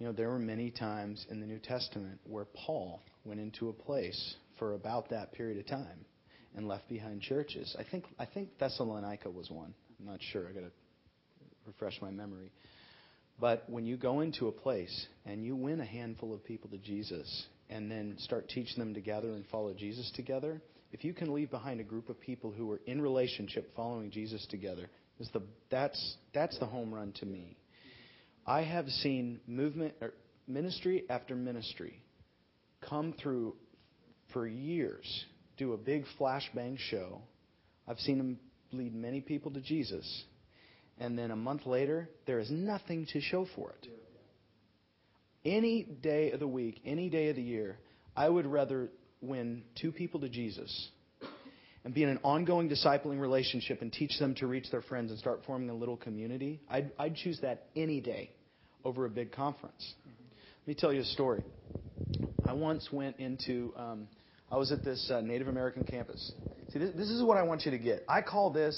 there were many times in the New Testament where Paul went into a place for about that period of time and left behind churches. I think Thessalonica was one. I'm not sure. I got to refresh my memory. But when you go into a place and you win a handful of people to Jesus and then start teaching them together and follow Jesus together, if you can leave behind a group of people who are in relationship following Jesus together, that's the home run to me. I have seen ministry after ministry come through for years, do a big flashbang show. I've seen them lead many people to Jesus. And then a month later, there is nothing to show for it. Any day of the week, any day of the year, I would rather win 2 people to Jesus and be in an ongoing discipling relationship and teach them to reach their friends and start forming a little community. I'd choose that any day over a big conference. Let me tell you a story. I once went into, I was at this Native American campus. See, this is what I want you to get. I call this,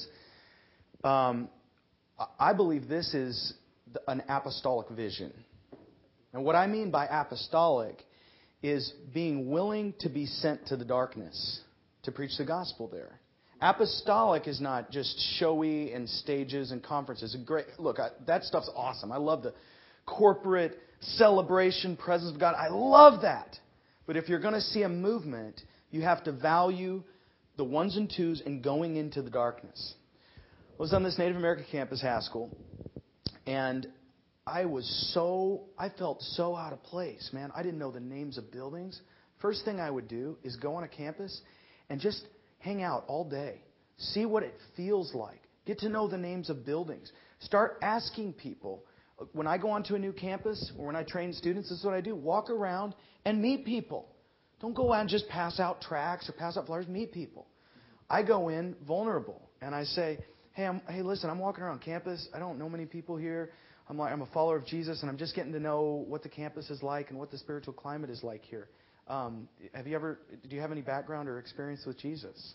I believe this is an apostolic vision. And what I mean by apostolic is being willing to be sent to the darkness to preach the gospel there. Apostolic is not just showy and stages and conferences. Look, that stuff's awesome. I love the corporate celebration, presence of God. I love that. But if you're going to see a movement, you have to value the ones and twos and going into the darkness. I was on this Native American campus, Haskell, and I felt so out of place, man. I didn't know the names of buildings. First thing I would do is go on a campus and just hang out all day. See what it feels like. Get to know the names of buildings. Start asking people. When I go onto a new campus or when I train students, this is what I do. Walk around and meet people. Don't go out and just pass out tracts or pass out flyers. Meet people. I go in vulnerable and I say, hey, listen, I'm walking around campus. I don't know many people here. I'm a follower of Jesus, and I'm just getting to know what the campus is like and what the spiritual climate is like here. Do you have any background or experience with Jesus?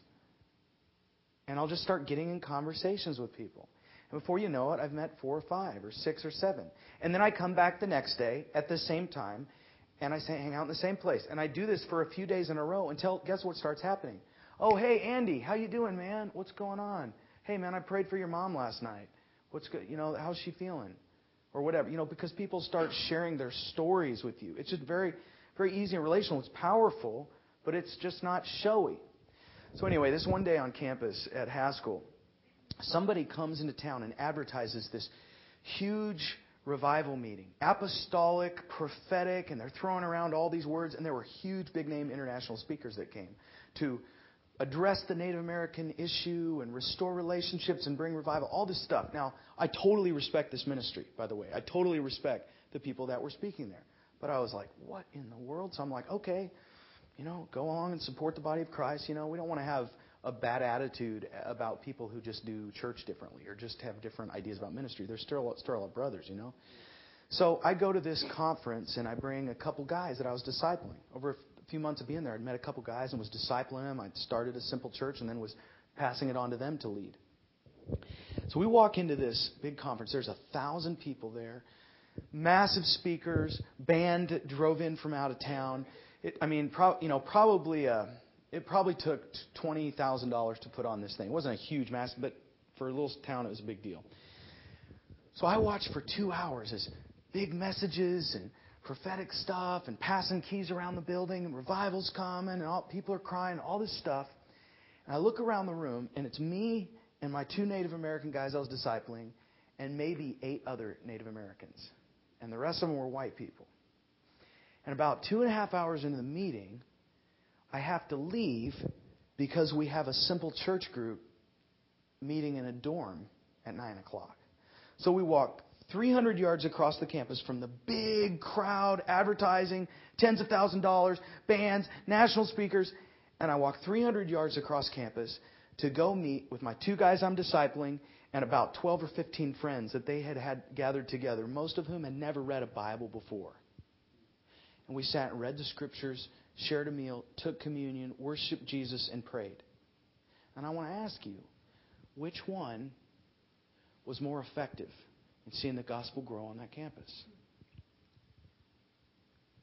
And I'll just start getting in conversations with people. And before you know it, I've met 4 or 5 or 6 or 7. And then I come back the next day at the same time, and I hang out in the same place. And I do this for a few days in a row until, guess what starts happening? Oh, hey, Andy, how you doing, man? What's going on? Hey, man, I prayed for your mom last night. What's good? How's she feeling? Or whatever, because people start sharing their stories with you. It's just very, very easy and relational. It's powerful, but it's just not showy. So anyway, this one day on campus at Haskell, somebody comes into town and advertises this huge revival meeting. Apostolic, prophetic, and they're throwing around all these words. And there were huge, big-name international speakers that came to address the Native American issue and restore relationships and bring revival, all this stuff. Now, I totally respect this ministry, by the way. I totally respect the people that were speaking there. But I was like, what in the world? So I'm like, okay, go along and support the body of Christ. We don't want to have a bad attitude about people who just do church differently or just have different ideas about ministry. They're still our brothers, So I go to this conference and I bring a couple guys that I was discipling. Over a few months of being there, I'd met a couple guys and was discipling them. I'd started a simple church and then was passing it on to them to lead. So we walk into this big conference. There's 1,000 people there. Massive speakers. Band drove in from out of town. It probably took $20,000 to put on this thing. It wasn't a huge mass, but for a little town, it was a big deal. So I watched for 2 hours as big messages and prophetic stuff and passing keys around the building and revivals coming and people are crying, all this stuff. And I look around the room and it's me and my 2 Native American guys I was discipling and maybe 8 other Native Americans. And the rest of them were white people. And about 2.5 hours into the meeting, I have to leave because we have a simple church group meeting in a dorm at 9 o'clock. So we walk 300 yards across the campus from the big crowd, advertising, tens of thousands of dollars, bands, national speakers. And I walk 300 yards across campus to go meet with my 2 guys I'm discipling and about 12 or 15 friends that they had gathered together, most of whom had never read a Bible before. And we sat and read the scriptures, shared a meal, took communion, worshiped Jesus, and prayed. And I want to ask you, which one was more effective in seeing the gospel grow on that campus?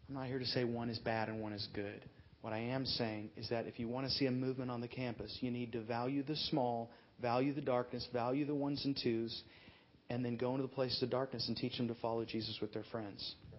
I'm not here to say one is bad and one is good. What I am saying is that if you want to see a movement on the campus, you need to value the small, value the darkness, value the ones and twos, and then go into the places of darkness and teach them to follow Jesus with their friends.